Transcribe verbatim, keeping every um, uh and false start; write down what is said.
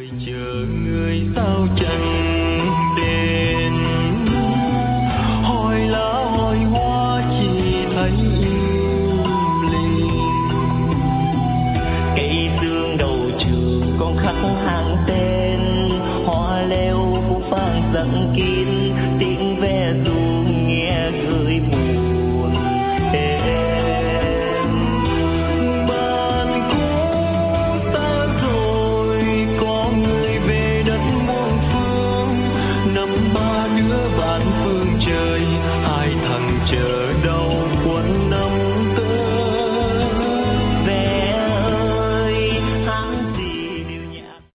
đợi chờ người sao chẳng đến, hỏi lá hỏi hoa chỉ thấy im lìm. Cây xương đầu trường con khắc hàng tên, hoa leo phủ vàng răng kín, tiếng ve ru nghe gợi buồn êm. Bạn cũ xa rồi, có người về đất muôn phương, năm ba đứa bạn phương trời, hai thằng chờ